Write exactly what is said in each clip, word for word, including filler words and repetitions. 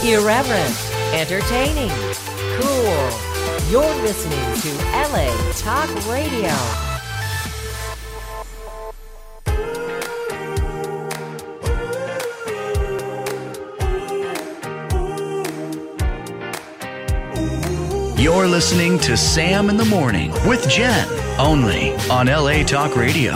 Irreverent, entertaining, cool. You're listening to L A Talk Radio. You're listening to Sam in the Morning with Jen, only on L A Talk Radio.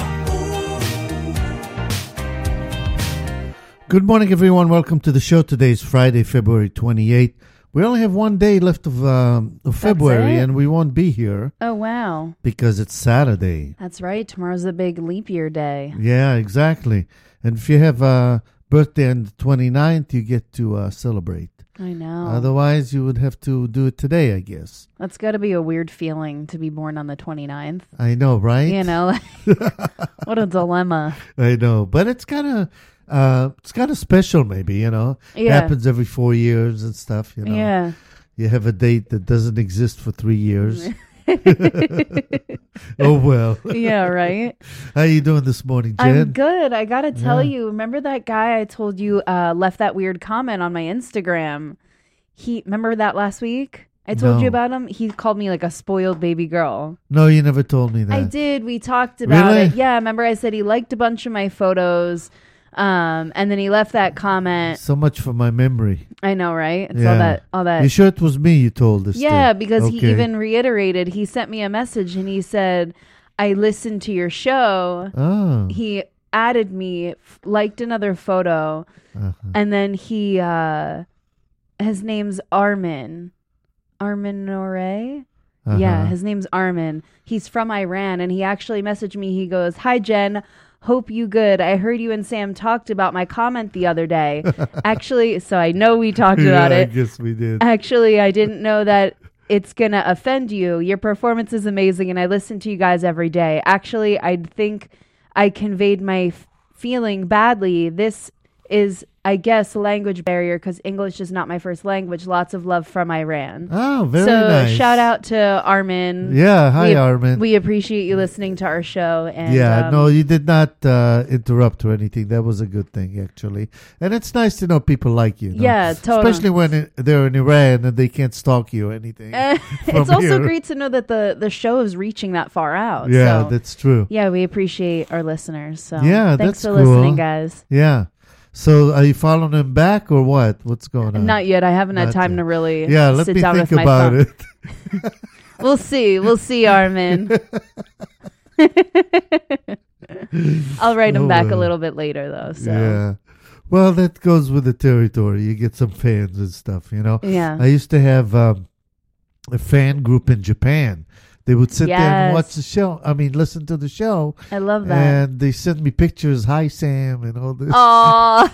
Good morning, everyone. Welcome to the show. Today is Friday, February twenty-eighth. We only have one day left of, um, of February, and we won't be here. Oh, wow. Because it's Saturday. That's right. Tomorrow's a big leap year day. Yeah, exactly. And if you have a birthday on the twenty-ninth, you get to uh, celebrate. I know. Otherwise, you would have to do it today, I guess. That's got to be a weird feeling to be born on the twenty-ninth. I know, right? You know, what a dilemma. I know, but it's kind of uh, it's kind of special, maybe. You know, Yeah. It happens every four years and stuff. You know, Yeah. You have a date that doesn't exist for three years. Oh well. Yeah, right. How you doing this morning, Jen? I'm good. I got to tell Yeah. you, remember that guy I told you uh, left that weird comment on my Instagram? He remember that last week? I told No. you about him. He called me like a spoiled baby girl. No, you never told me that. I did. We talked about Really? it. Yeah, remember I said he liked a bunch of my photos. Um, and then he left that comment. So much for my memory. I know, right? It's Yeah. all that all that You sure it was me you told this Yeah, to? because he Okay. even reiterated, he sent me a message and he said, I listened to your show. Oh. He added me, f- liked another photo, Uh-huh. and then he, uh, his name's Armin. Armin Noray? Uh-huh. Yeah, his name's Armin. He's from Iran, and he actually messaged me. He goes, "Hi, Jen. Hope you good. I heard you and Sam talked about my comment the other day. Actually, so I know we talked about Yeah, it. I guess we did. Actually, I didn't know that it's going to offend you. Your performance is amazing, and I listen to you guys every day. Actually, I think I conveyed my f- feeling badly. This is, I guess, a language barrier because English is not my first language. Lots of love from Iran." Oh, very so nice. shout out to Armin. Yeah, hi, we, Armin. We appreciate you listening to our show. And yeah, um, no, you did not uh, interrupt or anything. That was a good thing, actually. And it's nice to know people like you. no? Yeah, totally. Especially when it, they're in Iran and they can't stalk you or anything. Uh, from it's also here. great to know that the, the show is reaching that far out. Yeah, so, that's true. yeah, we appreciate our listeners. So Yeah, thanks that's for cool. listening, guys. Yeah. So are you following him back or what? What's going on? Not yet. I havenn't had Not time yet. to really Yeah, let sit me down think with my about phone. it. We'll see. We'll see, Armin. I'll write him Oh, back a well. little bit later, though. So Yeah. Well, that goes with the territory. You get some fans and stuff, you know. Yeah. I used to have um, a fan group in Japan. They would sit there and Yes. watch the show. I mean, listen to the show. I love that. And they sent me pictures. Hi, Sam, and all this. Aw,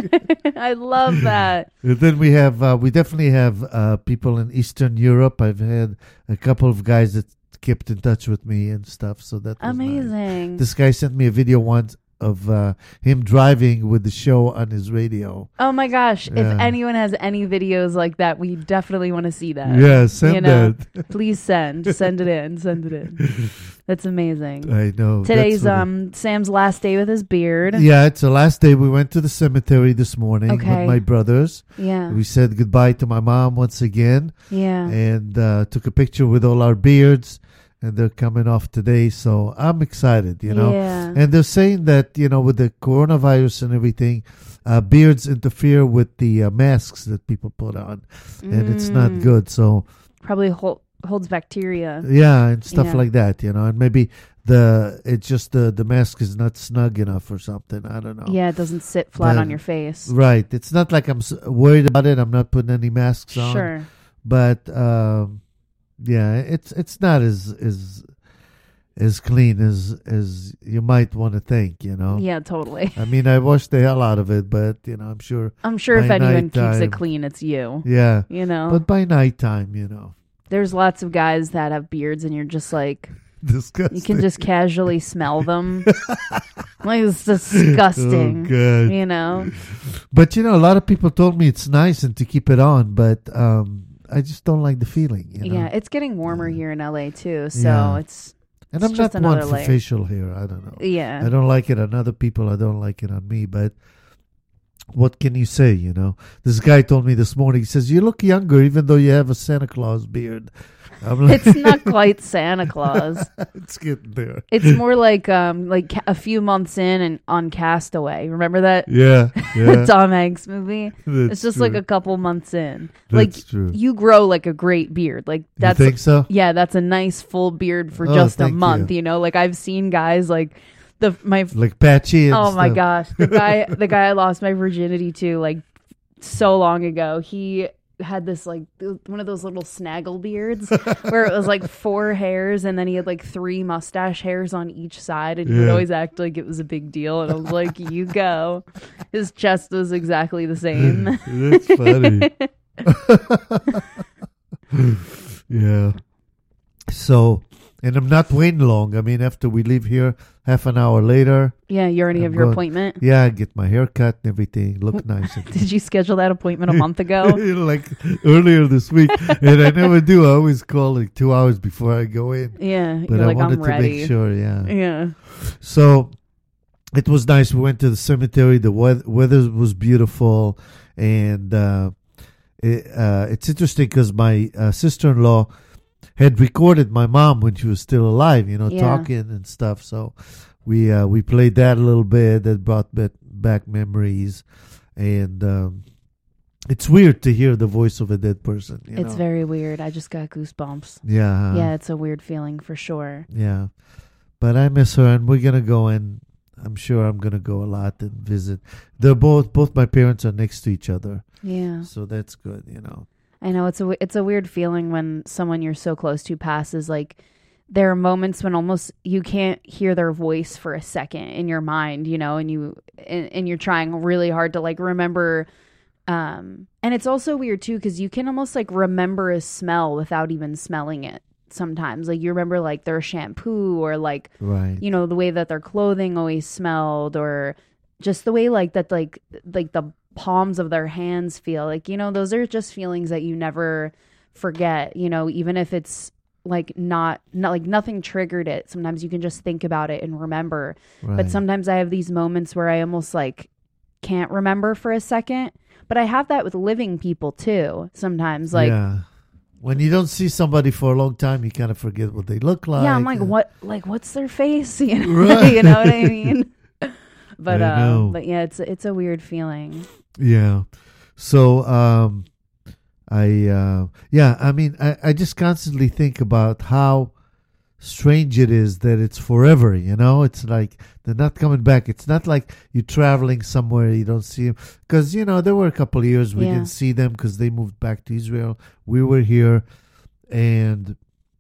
I love that. And then we have, uh, we definitely have uh, people in Eastern Europe. I've had a couple of guys that kept in touch with me and stuff. So that was nice. Amazing. This guy sent me a video once of uh, him driving with the show on his radio. Oh my gosh. Yeah. If anyone has any videos like that, we definitely want to see that. Yeah, send you know? that. Please send. Send it in. Send it in. That's amazing. I know. Today's That's what um Sam's last day with his beard. it- Yeah, it's the last day. We went to the cemetery this morning Okay. with my brothers. Yeah. We said goodbye to my mom once again Yeah. and uh, took a picture with all our beards. And they're coming off today, so I'm excited, you know. Yeah. And they're saying that, you know, with the coronavirus and everything, uh, beards interfere with the uh, masks that people put on, and it's not Mm. good. So, Probably hol- holds bacteria. yeah, and stuff Yeah. like that, you know. And maybe the it's just the the mask is not snug enough or something. I don't know. Yeah, it doesn't sit flat But- on your face. Right. It's not like I'm s- worried about it. I'm not putting any masks on. Sure. But um, yeah, it's it's not as as as clean as as you might want to think, you know. Yeah, totally. I mean, I wash the hell out of it, but you know, I'm sure. I'm sure if by anyone keeps nighttime- it clean, it's you. Yeah, You know, but by nighttime, you know, there's lots of guys that have beards, and you're just like, disgusting. you can just casually smell them. Like, it's disgusting. Oh, God. You know? But you know, a lot of people told me it's nice and to keep it on, but um, I just don't like the feeling. You know? Yeah, it's getting warmer here in L A too, so Yeah. it's And it's I'm just not one another for layer. facial hair. I don't know. Yeah. I don't like it on other people. I don't like it on me. But what can you say, you know? This guy told me this morning, he says, you look younger even though you have a Santa Claus beard. I'm like, It's not quite Santa Claus. it's getting there. It's more like um like ca- a few months in and on Castaway. Remember that Yeah, yeah. Tom Hanks movie? That's It's just true. like a couple months in. That's like true. you grow like a great beard. Like that's you think so? yeah, that's a nice full beard for Oh, just a thank month. you. You know, like I've seen guys like the my Like patchy and oh my stuff. gosh, the guy the guy I lost my virginity to like so long ago. He had this like th- one of those little snaggle beards where it was like four hairs and then he had like three mustache hairs on each side and he would Yeah. always act like it was a big deal and I was like, you go. His chest was exactly the same. That's funny. Yeah. So, and I'm not waiting long. I mean, after we leave here, half an hour later, Yeah, you already I'm have your going- appointment. yeah, I get my hair cut and everything. Look nice. again. Did you schedule that appointment a month ago? Like earlier this week. And I never do. I always call like two hours before I go in. Yeah, But you're I like, wanted I'm to ready. make sure, yeah. Yeah. So it was nice. We went to the cemetery. The weather, weather was beautiful. And uh, it, uh, it's interesting because my uh, sister-in-law had recorded my mom when she was still alive, you know, Yeah. talking and stuff. So we uh, we played that a little bit. That brought back, back memories. And um, it's weird to hear the voice of a dead person. You It's know? very weird. I just got goosebumps. Yeah. Yeah, it's a weird feeling for sure. Yeah. But I miss her, and we're going to go, and I'm sure I'm going to go a lot and visit. They're both, both my parents are next to each other. Yeah. So that's good, you know. I know it's a w- it's a weird feeling when someone you're so close to passes. Like there are moments when almost you can't hear their voice for a second in your mind, you know, and you and, and you're trying really hard to like remember. Um, and it's also weird too because you can almost like remember a smell without even smelling it. Sometimes, like you remember like their shampoo or like Right. you know the way that their clothing always smelled or just the way like that like like the palms of their hands feel like, you know, those are just feelings that you never forget, you know, even if it's like not not like nothing triggered it. Sometimes you can just think about it and remember. Right. But sometimes I have these moments where I almost like can't remember for a second. But I have that with living people too. Sometimes like yeah. When you don't see somebody for a long time, you kind of forget what they look like. yeah, I'm like, and- what like what's their face? You know, Right. you know what I mean? But I uh, know. but yeah, it's it's a weird feeling. Yeah. So, um, I, uh, yeah, I mean, I, I just constantly think about how strange it is that it's forever, you know? It's like they're not coming back. It's not like you're traveling somewhere, you don't see them. Because, you know, there were a couple of years we Yeah. didn't see them because they moved back to Israel. We were here, and,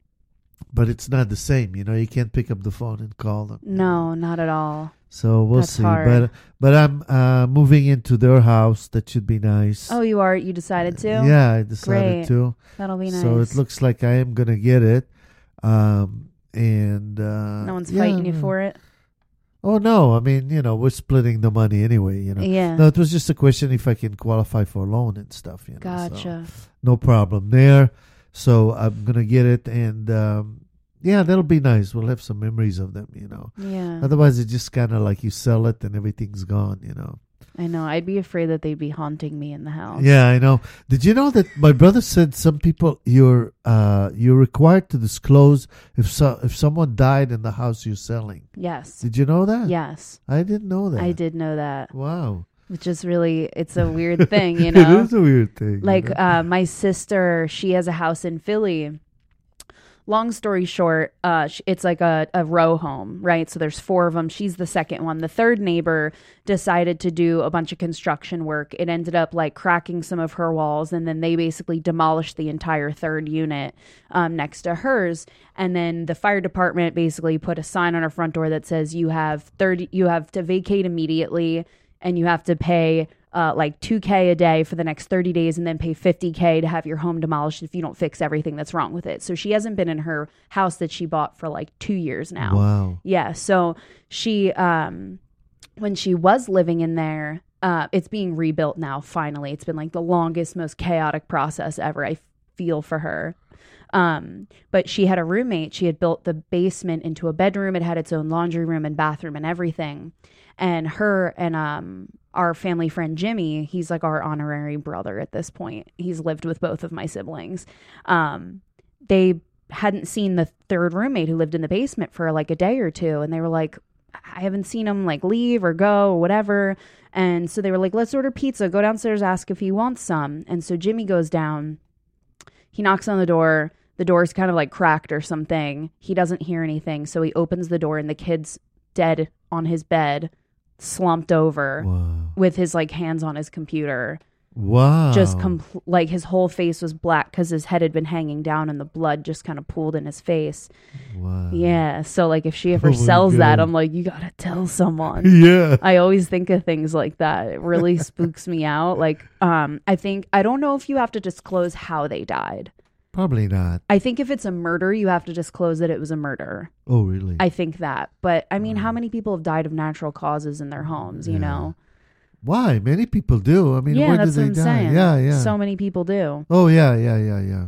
but it's not the same, you know? You can't pick up the phone and call them. you know? No, not at all. So we'll That's see. hard. But but I'm uh, moving into their house. That should be nice. Oh, you are? You decided to? Yeah, I decided Great. to. That'll be nice. So it looks like I am gonna get it. Um, and uh, no one's yeah. fighting you for it? Oh no! I mean, you know, we're splitting the money anyway. You know. Yeah. No, it was just a question if I can qualify for a loan and stuff. You know. so Gotcha. no problem there. So I'm gonna get it, and um, yeah, that'll be nice. We'll have some memories of them. You know. Yeah. Otherwise, it's just kind of like you sell it and everything's gone. You know. I know. I'd be afraid that they'd be haunting me in the house. Yeah, I know. Did you know that my brother said some people you're uh, you're required to disclose if so, if someone died in the house you're selling? Yes. Did you know that? Yes. I didn't know that. I did know that. Wow. Which is really, it's a weird thing, you know? It is a weird thing. you Like know? uh, my sister, she has a house in Philly. Long story short, uh, sh- it's like a, a row home, right? So there's four of them. She's the second one. The third neighbor decided to do a bunch of construction work. It ended up like cracking some of her walls, and then they basically demolished the entire third unit um, next to hers. And then the fire department basically put a sign on her front door that says you have thirty, you have to vacate immediately, and you have to pay Uh, like two K a day for the next thirty days and then pay fifty K to have your home demolished if you don't fix everything that's wrong with it. So she hasn't been in her house that she bought for like two years now. Wow. Yeah. So she, um, when she was living in there, uh, it's being rebuilt now, finally. It's been like the longest, most chaotic process ever. I feel for her. Um, but she had a roommate. She had built the basement into a bedroom. It had its own laundry room and bathroom and everything. And her and um our family friend Jimmy, he's like our honorary brother at this point. He's lived with both of my siblings. Um, they hadn't seen the third roommate who lived in the basement for like a day or two. And they were like, I haven't seen him like leave or go or whatever. And so they were like, let's order pizza. Go downstairs, ask if he wants some. And so Jimmy goes down. He knocks on the door. The door's kind of like cracked or something. He doesn't hear anything. So he opens the door and the kid's dead on his bed, slumped over Wow. with his like hands on his computer. Wow. Just compl- like his whole face was black because his head had been hanging down and the blood just kind of pooled in his face. Wow. Yeah. So like if she ever Oh my sells that, God. I'm like, you gotta tell someone. Yeah. I always think of things like that. It really spooks me out. Like, um, I think I don't know if you have to disclose how they died. Probably not. I think if it's a murder, you have to disclose that it was a murder. Oh, really? I think that. But I mean, how many people have died of natural causes in their homes, you Yeah. know? Why? Many people do. I mean, Yeah, where that's did what they I'm die? saying. Yeah, yeah. So many people do. oh, yeah, yeah, yeah, yeah.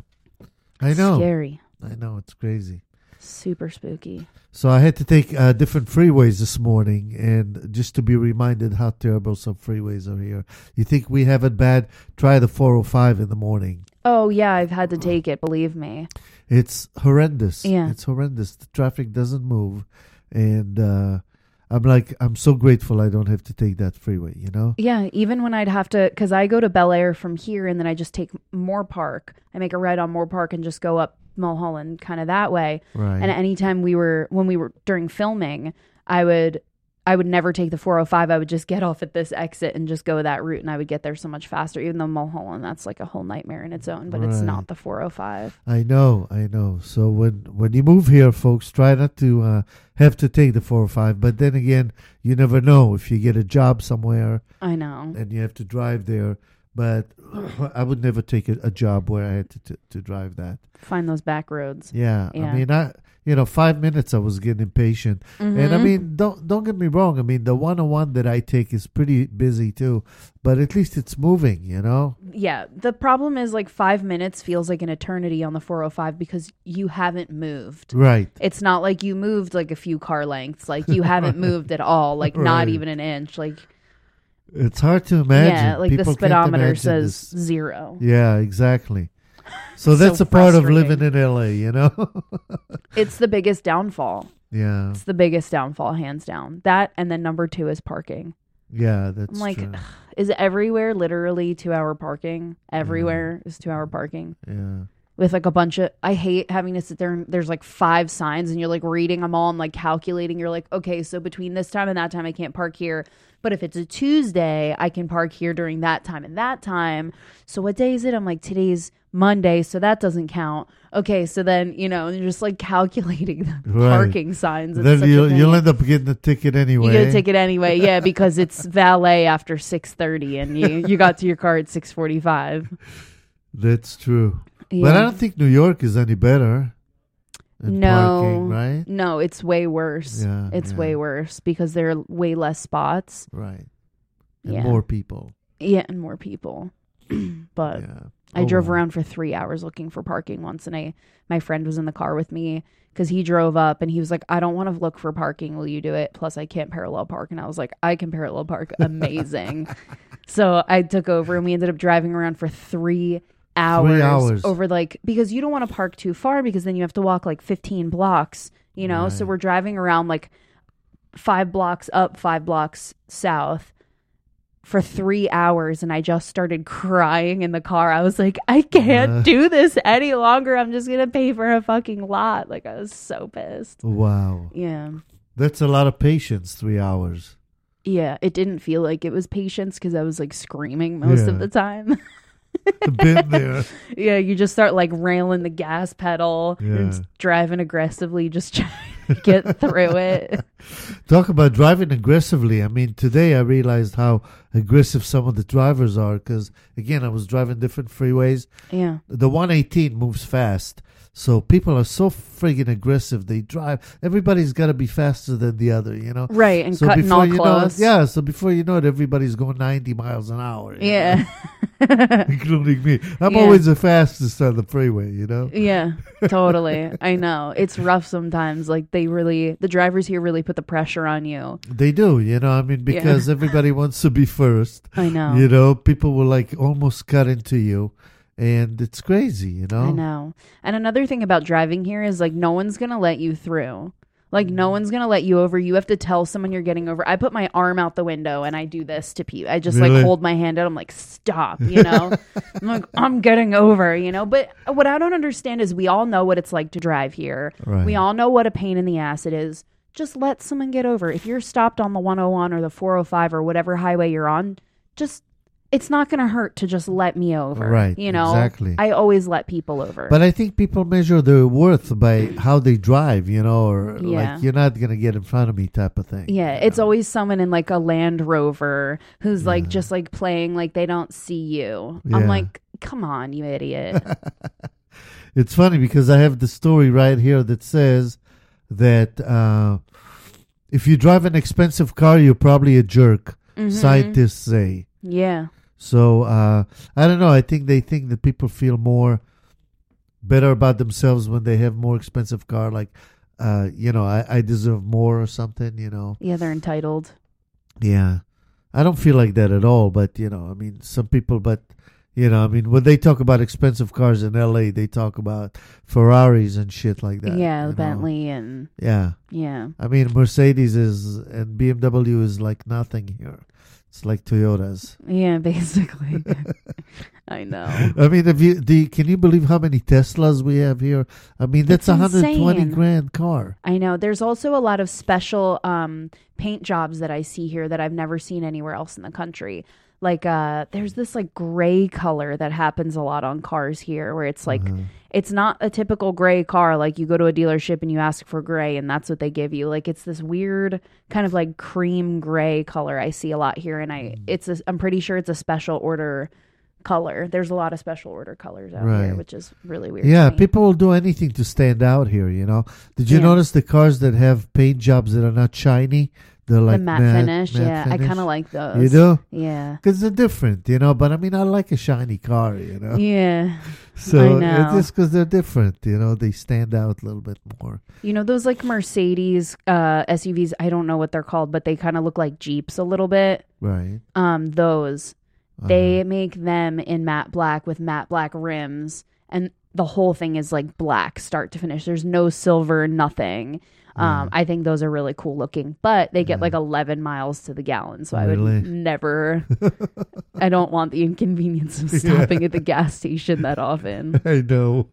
I know. Scary. I know. It's crazy. Super spooky. So I had to take uh, different freeways this morning, and just to be reminded how terrible some freeways are here. You think we have it bad? Try the four oh five in the morning. Oh, yeah, I've had to take it, believe me. It's horrendous. Yeah. It's horrendous. The traffic doesn't move, and uh, I'm like, I'm so grateful I don't have to take that freeway, you know? Yeah, even when I'd have to, because I go to Bel Air from here and then I just take Moore Park. I make a right on Moore Park and just go up Mulholland kind of that way. Right. And anytime we were, when we were during filming, I would, I would never take the four oh five. I would just get off at this exit and just go that route, and I would get there so much faster, even though Mulholland, that's like a whole nightmare in its own, but it's Right. not the four oh five. I know, I know. So when when you move here, folks, try not to uh, have to take the four oh five. But then again, you never know if you get a job somewhere I know. and you have to drive there. But I would never take a, a job where I had to, to to drive that. Find those back roads. Yeah, Yeah. I mean, I you know, five minutes I was getting impatient, and I Mhm. mean, don't don't get me wrong. I mean, the one oh one that I take is pretty busy too, but at least it's moving. You know. Yeah, the problem is like five minutes feels like an eternity on the four oh five because you haven't moved. Right. It's not like you moved like a few car lengths. Like you haven't moved at all. Like not Right. even an inch. Like It's hard to imagine. yeah, like People the can't speedometer imagine says this. zero. Yeah, exactly. So So that's a part of frustrating. living in L A, you know? It's the biggest downfall. yeah. It's the biggest downfall, hands down. That and then number two is parking. Yeah, that's I'm like, true. ugh, is everywhere literally two hour parking? Everywhere is two hour parking. Yeah. With like a bunch of, I hate having to sit there and there's like five signs and you're like reading them all and like calculating. You're like, okay, so between this time and that time, I can't park here. But if it's a Tuesday, I can park here during that time and that time. So what day is it? I'm like, today's Monday, so that doesn't count. Okay, so then, you know, you're just like calculating the Right. parking signs. It's Then such a you'll, pain. you'll end up getting a ticket anyway. You get a ticket anyway, yeah, because it's valet after six thirty and you, you got to your car at six forty-five. That's true. Yeah. But I don't think New York is any better in No. parking, right? No, it's way worse. Yeah, It's yeah. way worse because there are way less spots. Right. And Yeah. more people. Yeah, and more people. but yeah. I Oh, drove wow. around for three hours looking for parking once, and I my friend was in the car with me because he drove up and he was like, I don't want to look for parking. Will you do it? Plus, I can't parallel park. And I was like, I can parallel park. Amazing. So I took over and we ended up driving around for three hours, Three hours. over like, because you don't want to park too far because then you have to walk like fifteen blocks, you know? So Right. we're driving around like five blocks up, five blocks south for three hours, and I just started crying in the car. I was like, I can't Uh. do this any longer. I'm just gonna pay for a fucking lot. Like, I was so pissed. Wow. Yeah. That's a lot of patience, three hours. Yeah. It didn't feel like it was patience because I was like screaming most of Yeah. the time. Been there. Yeah, you just start like railing the gas pedal and Yeah. s- driving aggressively, just trying to get through it. Talk about driving aggressively. I mean, today I realized how aggressive some of the drivers are because, again, I was driving different freeways. Yeah. The one eighteen moves fast. So people are so friggin' aggressive. They drive. Everybody's got to be faster than the other, you know? Right. And So cutting before all you close. know it, yeah. So before you know it, everybody's going ninety miles an hour. you Yeah. know? including me. I'm Yeah. always the fastest on the freeway, you know? Yeah, totally. I know. It's rough sometimes. Like they really, the drivers here really put the pressure on you. They do, you know, I mean, because everybody wants to be first. I know. You know, people will like almost cut into you. And it's crazy, you know? I know. And another thing about driving here is like no one's going to let you through. Like no one's going to let you over. You have to tell someone you're getting over. I put my arm out the window and I do this to people. I just Really? like hold my hand out. I'm like, stop, you know? I'm like, I'm getting over, you know? But what I don't understand is we all know what it's like to drive here. Right. We all know what a pain in the ass it is. Just let someone get over. If you're stopped on the one oh one or the four oh five or whatever highway you're on, just it's not going to hurt to just let me over. Right, You know, exactly. I always let people over. But I think people measure their worth by how they drive, you know, or Yeah. like you're not going to get in front of me type of thing. yeah, you it's know? always someone in like a Land Rover who's like just like playing like they don't see you. Yeah. I'm like, come on, you idiot. It's funny because I have the story right here that says that uh, if you drive an expensive car, you're probably a jerk, Mhm. scientists say. Yeah. So uh, I don't know. I think they think that people feel more better about themselves when they have more expensive car. Like, uh, you know, I, I deserve more or something. You know. Yeah, they're entitled. Yeah, I don't feel like that at all. But you know, I mean, some people. But you know, I mean, when they talk about expensive cars in L A, they talk about Ferraris and shit like that. yeah, you the know? Bentley and Yeah, yeah. I mean, Mercedes is and B M W is like nothing here. It's like Toyotas. Yeah, basically. I know. I mean, if you do, you- can you believe how many Teslas we have here? I mean, that's It's a hundred twenty insane. grand car. I know. There's also a lot of special um, paint jobs that I see here that I've never seen anywhere else in the country. Like, uh, there's this like gray color that happens a lot on cars here, where it's like Uh-huh. it's not a typical gray car. Like you go to a dealership and you ask for gray, and that's what they give you. Like it's this weird kind of like cream gray color I see a lot here, and I it's a, I'm pretty sure it's a special order color. There's a lot of special order colors out Right. here, which is really weird. Yeah, to me. people will do anything to stand out here. You know. Did you Yeah. notice the cars that have paint jobs that are not shiny? They're like the matte, finish. matte Yeah, I finish? kind of like those. You do? Yeah. Because they're different, you know. But I mean, I like a shiny car, you know. Yeah. So I know. it's just because they're different, you know. They stand out a little bit more. You know, those like Mercedes uh, S U Vs, I don't know what they're called, but they kind of look like Jeeps a little bit. Right. Um, those, Uh-huh. they make them in matte black with matte black rims. And the whole thing is like black, start to finish. There's no silver, nothing. Um, I think those are really cool looking, but they get Yeah. like eleven miles to the gallon. So I Really? would never, I don't want the inconvenience of stopping at the gas station that often. I know.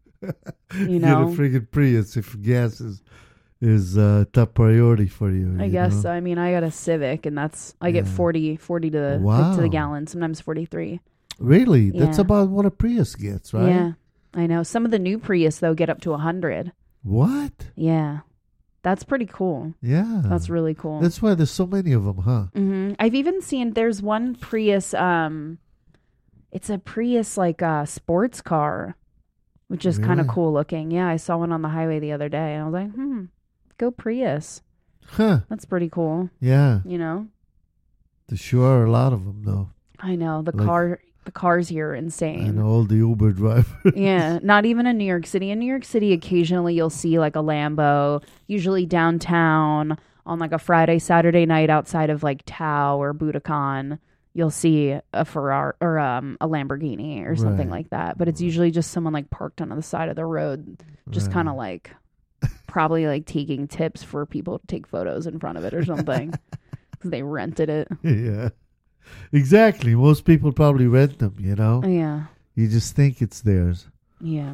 You know? Get a friggin' Prius if gas is is uh, top priority for you. I you guess. know? I mean, I got a Civic, and that's I get Yeah. forty, forty to the like, to Wow. the gallon. Sometimes forty-three. Really, that's Yeah. about what a Prius gets, right? Yeah, I know. Some of the new Prius though get up to a hundred. What? Yeah, that's pretty cool. Yeah. That's really cool. That's why there's so many of them, huh? hmm I've even seen there's one Prius. Um, it's a Prius like a sports car, which is kind of Really? cool looking. Yeah, I saw one on the highway the other day, and I was like, hmm, go Prius. Huh. That's pretty cool. Yeah. You know. There sure are a lot of them, though. I know the Like- car. The cars here are insane. I know all the Uber drivers. Yeah, not even in New York City. In New York City, occasionally you'll see like a Lambo, usually downtown on like a Friday, Saturday night outside of like Tao or Budokan. You'll see a Ferrari or um, a Lamborghini or something Right. like that. But it's usually just someone like parked on the side of the road, just Right. kind of like probably like taking tips for people to take photos in front of it or something because they rented it. Yeah. Exactly. Most people probably rent them, you know? Yeah. You just think it's theirs. Yeah.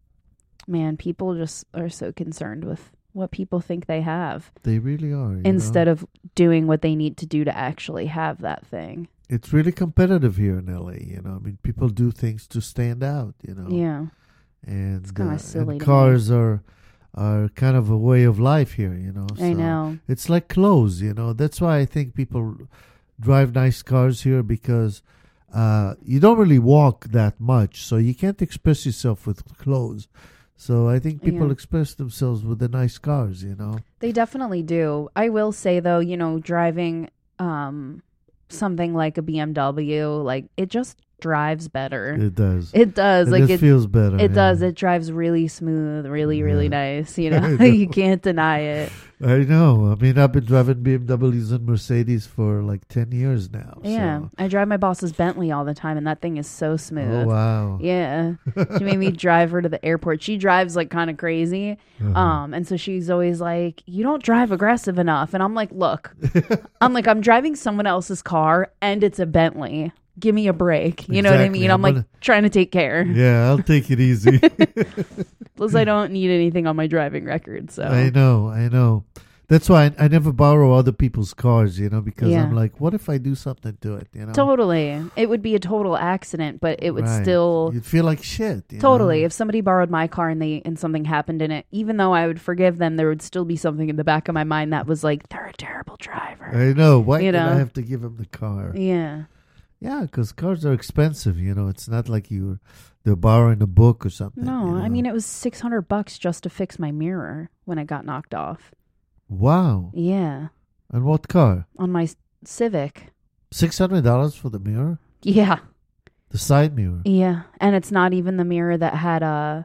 Man, people just are so concerned with what people think they have They really are. you instead know? of doing what they need to do to actually have that thing. It's really competitive here in L A, you know? I mean, people do things to stand out, you know? Yeah. And, It's kinda uh, silly and to me. cars are are kind of a way of life here, you know? I So know. It's like clothes, you know? That's why I think people drive nice cars here because uh, you don't really walk that much, so you can't express yourself with clothes. So I think people Yeah. express themselves with the nice cars, you know? They definitely do. I will say though, you know, driving um something like a B M W, like it just drives better. It does. It does. It like just it feels better. It yeah. does. It drives really smooth, really, really Yeah. nice. You know, I know. you can't deny it. I know. I mean, I've been driving B M Ws and Mercedes for like ten years now. Yeah. So. I drive my boss's Bentley all the time, and that thing is so smooth. Oh, wow. Yeah. She made me drive her to the airport. She drives like kind of crazy. Uh-huh. Um, and so she's always like, you don't drive aggressive enough. And I'm like, look, I'm like, I'm driving someone else's car and it's a Bentley. Give me a break. You know what I Exactly. mean? I'm, I'm like gonna- trying to take care. Yeah, I'll take it easy. Plus, I don't need anything on my driving record. So I know, I know. That's why I, I never borrow other people's cars, you know, because Yeah. I'm like, what if I do something to it, you know? totally, it would be a total accident, but it would Right. still You'd feel like shit. you totally. know? If somebody borrowed my car and they and something happened in it, even though I would forgive them, there would still be something in the back of my mind that was like, they're a terrible driver. I know. Why You did know? I have to give him the car? Yeah. Yeah, because cars are expensive, you know. It's not like you they're borrowing a book or something. No, you know? I mean it was six hundred bucks just to fix my mirror when it got knocked off. Wow. Yeah, And what car? on my Civic. six hundred dollars for the mirror? Yeah, The side mirror? yeah, and it's not even the mirror that had uh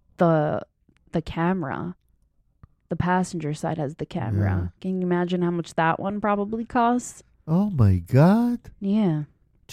the the camera. The passenger side has the camera. Can you imagine how much that one probably costs? Oh, my God. Yeah,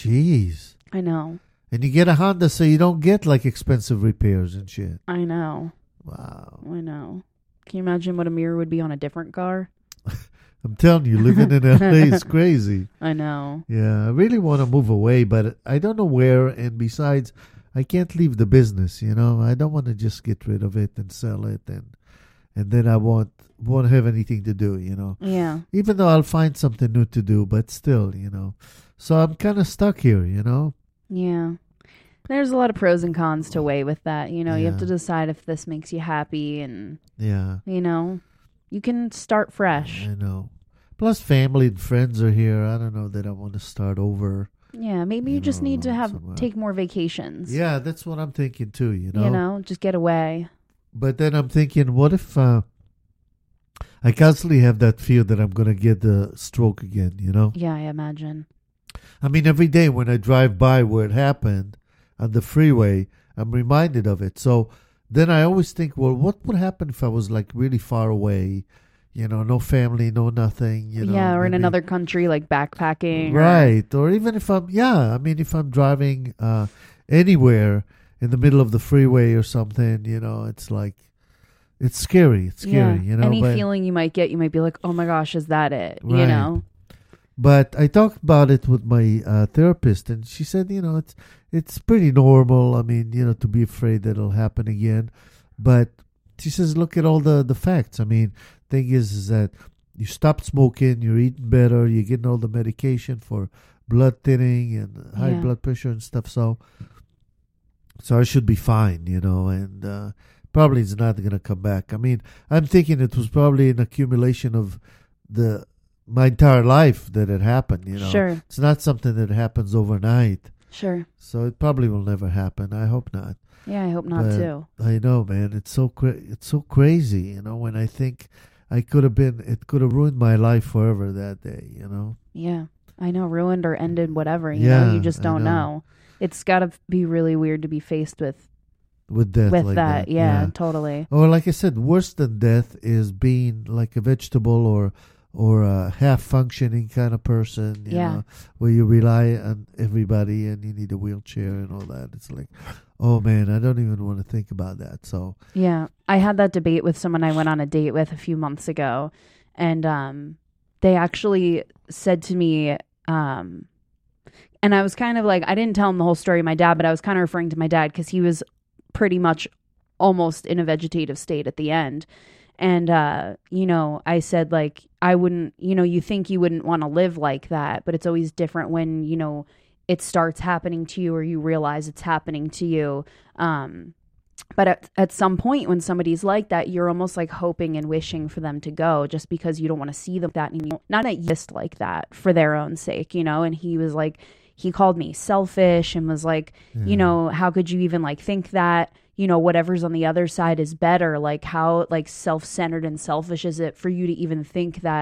Jeez. I know, And you get a Honda so you don't get, like, expensive repairs and shit. I know, Wow. I know. Can you imagine what a mirror would be on a different car? I'm telling you, living in L A is crazy. I know. Yeah, I really want to move away, but I don't know where. And besides, I can't leave the business. You know, I don't want to just get rid of it and sell it, and and then I won't won't have anything to do. You know, Yeah, even though I'll find something new to do, but still, you know. So I'm kind of stuck here. You know. yeah. There's a lot of pros and cons to weigh with that. You know, you have Yeah. to decide if this makes you happy, and Yeah, you know, you can start fresh. I know. Plus, family and friends are here. I don't know that I want to start over. Yeah, maybe you, You just need to know, have somewhere. take more vacations. Yeah, that's what I'm thinking too. You know. You know, just get away. But then I'm thinking, what if uh, I constantly have that fear that I'm going to get the stroke again, you know? Yeah, I imagine. I mean, every day when I drive by where it happened on the freeway, I'm reminded of it. So then I always think, well, what would happen if I was like really far away, you know, no family, no nothing, you know? yeah, or in maybe- another country, like backpacking. or- Right. Or even if I'm, yeah, I mean, if I'm driving uh, anywhere in the middle of the freeway or something, you know, it's like, it's scary. It's scary, yeah. you know? Any but, feeling you might get, you might be like, oh my gosh, is that it? You Right. know? but I talked about it with my uh, therapist, and she said, you know, it's it's pretty normal. I mean, you know, to be afraid that it'll happen again. But she says, look at all the, the facts. I mean, thing is, is that you stopped smoking, you're eating better, you're getting all the medication for blood thinning and high Yeah. blood pressure and stuff. So, so I should be fine, you know, and uh, probably it's not going to come back. I mean, I'm thinking it was probably an accumulation of the my entire life that it happened, you know. Sure, It's not something that happens overnight. sure. So it probably will never happen. I hope not. Yeah, I hope not But too. I know, man. It's so cra- it's so crazy, you know, when I think I could have been, it could have ruined my life forever that day, you know. Yeah, I know, ruined or ended, whatever. You Yeah, know, you just I don't know. know. It's got to be really weird to be faced with With death with like that. that. Yeah, totally. Or like I said, worse than death is being like a vegetable or or a half functioning kind of person, you Yeah. know, where you rely on everybody and you need a wheelchair and all that. It's like, oh man, I don't even want to think about that. So Yeah, I had that debate with someone I went on a date with a few months ago, and um, they actually said to me, um, and I was kind of like, I didn't tell him the whole story of my dad, but I was kind of referring to my dad because he was pretty much almost in a vegetative state at the end. And, uh, you know, I said, like, I wouldn't, you know, you think you wouldn't want to live like that, but it's always different when, you know, it starts happening to you or you realize it's happening to you. Um, but at, at some point when somebody's like that, you're almost like hoping and wishing for them to go just because you don't want to see them that anymore. Not that you just like that for their own sake, you know? And he was like, he called me selfish and was like, you know, how could you even like think that, you know, whatever's on the other side is better? Like how like self-centered and selfish is it for you to even think that,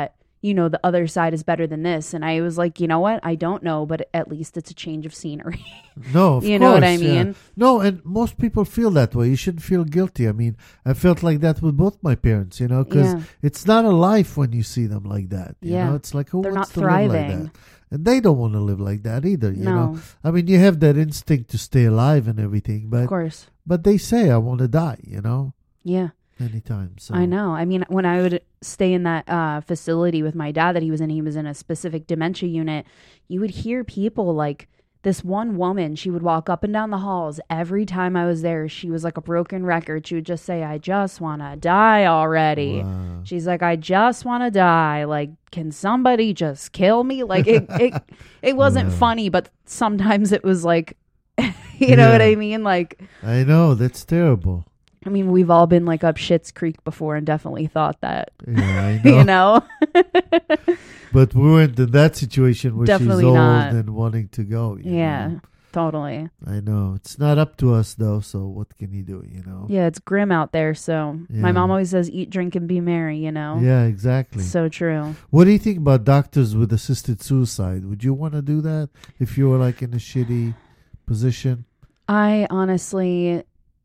you know, the other side is better than this. And I was like, you know what? I don't know, but at least it's a change of scenery. No, of you course, know what I yeah. mean? No, and most people feel that way. You shouldn't feel guilty. I mean, I felt like that with both my parents, you know, because Yeah. it's not a life when you see them like that. You Yeah. know, it's like, who They're wants not to live like thriving. that? And they don't want to live like that either, you know. No. I mean, you have that instinct to stay alive and everything, Of but course. but they say, I want to die, you know, Yeah. anytime. So I know. I mean, when I would stay in that uh, facility with my dad that he was in, he was in a specific dementia unit. You would hear people like this one woman, she would walk up and down the halls every time I was there. She was like a broken record. She would just say, I just want to die already. Wow. She's like, I just want to die. Like, can somebody just kill me? Like, it, it, it wasn't Yeah. funny, but sometimes it was like, you know Yeah. what I mean? Like, I know, that's terrible. I mean, we've all been like up Schitt's Creek before and definitely thought that, Yeah, I know. you know? But we weren't in that situation where Definitely she's old not. and wanting to go. you Yeah, know. totally. I know. It's not up to us, though, so what can you do, you know? Yeah, it's grim out there. So my Yeah. mom always says, eat, drink, and be merry, you know? Yeah, exactly. So true. What do you think about doctors with assisted suicide? Would you want to do that if you were like in a shitty position? I honestly,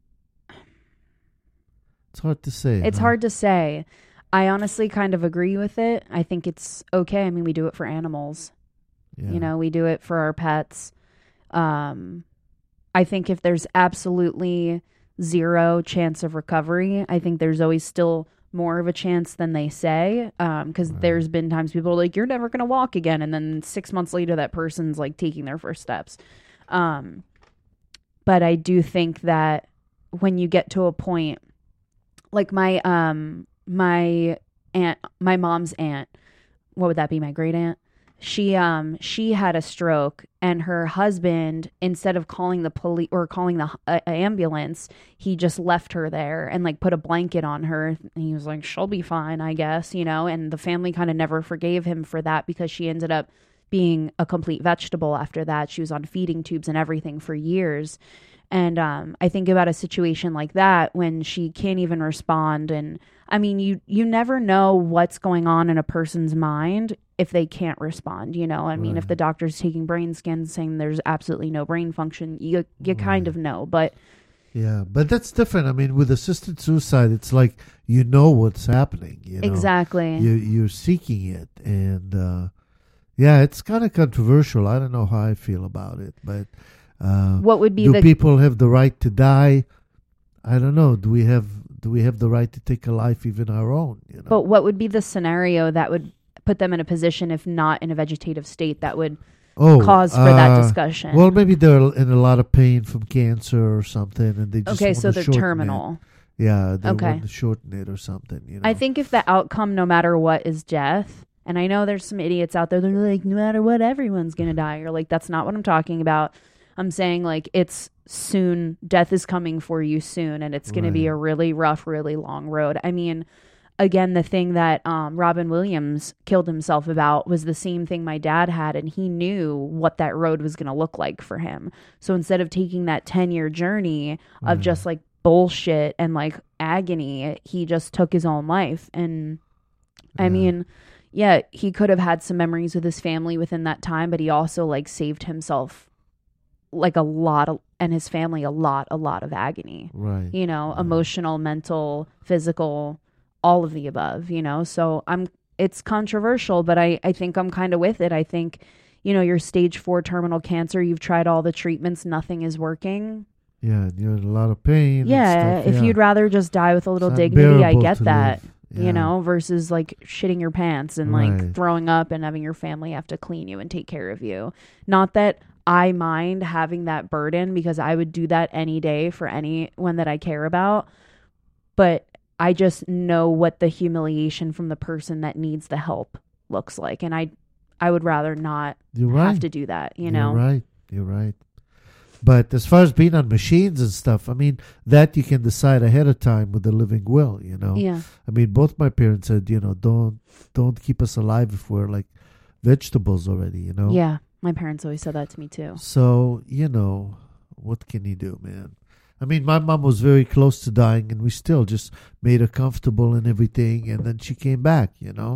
It's hard to say. it's huh? hard to say. I honestly kind of agree with it. I think it's okay. I mean, we do it for animals. Yeah. You know, we do it for our pets. Um, I think if there's absolutely zero chance of recovery, I think there's always still more of a chance than they say. Um, because Right. there's been times people are like, you're never going to walk again. And then six months later, that person's like taking their first steps. Um, but I do think that when you get to a point, like my, um, my aunt, my mom's aunt, what would that be? My great aunt? She um she had a stroke, and her husband, instead of calling the police or calling the uh, ambulance, he just left her there and like put a blanket on her. And he was like, she'll be fine, I guess, you know. And the family kind of never forgave him for that because she ended up being a complete vegetable after that. She was on feeding tubes and everything for years. And um, I think about a situation like that when she can't even respond. And I mean, you you never know what's going on in a person's mind if they can't respond, you know? I mean, if Right. the doctor's taking brain scans saying there's absolutely no brain function, you you kind of know. But Yeah, but that's different. I mean, with assisted suicide, it's like you know what's happening. You know? exactly. You, you're seeking it. And uh, yeah, it's kind of controversial. I don't know how I feel about it. But uh, What would be do the people have the right to die? I don't know. Do we have do we have the right to take a life, even our own? You know? but what would be the scenario that would put them in a position, if not in a vegetative state, that would oh, cause for that uh, discussion? Well, maybe they're in a lot of pain from cancer or something, and they just okay, want so to they're shorten terminal. It. Yeah, they Okay. want to shorten it or something. You know, I think if the outcome, no matter what, is death, and I know there's some idiots out there that are like, no matter what, everyone's going to die. You're like, that's not what I'm talking about. I'm saying, like, it's soon. Death is coming for you soon, and it's going to be Right. a really rough, really long road. I mean, again, the thing that um, Robin Williams killed himself about was the same thing my dad had, and he knew what that road was going to look like for him. So instead of taking that ten-year journey of Right. just, like, bullshit and, like, agony, he just took his own life. And, I Yeah. mean, yeah, he could have had some memories with his family within that time, but he also, like, saved himself, like, a lot of, and his family a lot, a lot of agony. right. You know, Right. emotional, mental, physical, all of the above, you know? So I'm, it's controversial, but I, I think I'm kind of with it. I think, you know, you're stage four terminal cancer. You've tried all the treatments. Nothing is working. Yeah, and you're in a lot of pain. and Yeah. stuff, if yeah. you'd rather just die with a little It's dignity, I unbearable get to that, live. you Yeah. know, versus like shitting your pants and like Right. throwing up and having your family have to clean you and take care of you. Not that I mind having that burden, because I would do that any day for anyone that I care about. But I just know what the humiliation from the person that needs the help looks like. And I, I would rather not You're right. have to do that, you know? You're right. You're right. But as far as being on machines and stuff, I mean, that you can decide ahead of time with the living will, you know? Yeah. I mean, both my parents said, you know, don't don't keep us alive if we're like vegetables already, you know? Yeah. My parents always said that to me too. So, you know, what can you do, man? I mean, my mom was very close to dying, and we still just made her comfortable and everything, and then she came back, you know?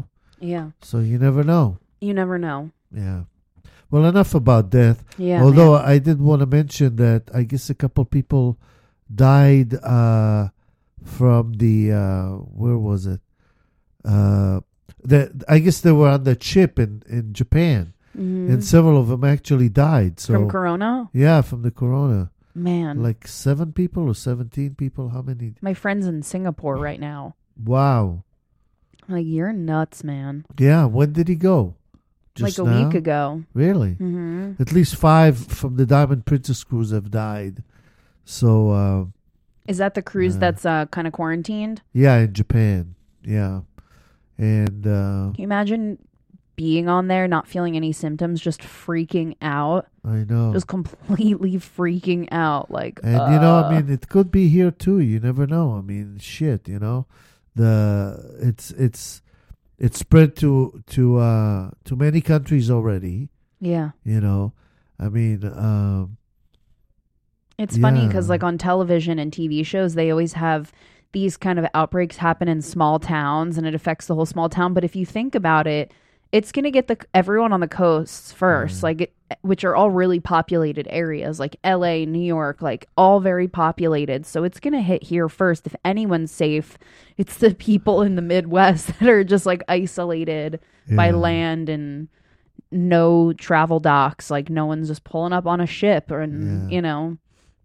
Yeah. So you never know. You never know. Yeah. Well, enough about death. Yeah. Although man. I did want to mention that I guess a couple people died uh, from the uh, where was it? Uh, the I guess they were on the ship in, in Japan, Mhm. and several of them actually died. So From Corona? yeah, from the corona, Man. like seven people or seventeen people. How many? My friend's in Singapore right now. Wow. Like, you're nuts, man. Yeah. When did he go? Just like a now? week ago. Really? hmm At least five from the Diamond Princess cruise have died. So uh, Is that the cruise Uh, that's uh, kind of quarantined? yeah, in Japan. Yeah. And uh, Can you imagine being on there, not feeling any symptoms, just freaking out? I know. Just completely freaking out. Like, And you know, uh, I mean, it could be here too. You never know. I mean, shit. You know, the it's it's it's spread to to uh, to many countries already. yeah. You know, I mean, um, It's funny because, Yeah. like, on television and T V shows, they always have these kind of outbreaks happen in small towns and it affects the whole small town. But if you think about it, it's going to get the everyone on the coasts first, like it, which are all really populated areas like L A, New York, like all very populated. So it's going to hit here first. If anyone's safe, it's the people in the Midwest that are just like isolated by Yeah. land and no travel docks. Like no one's just pulling up on a ship or, and, Yeah. you know.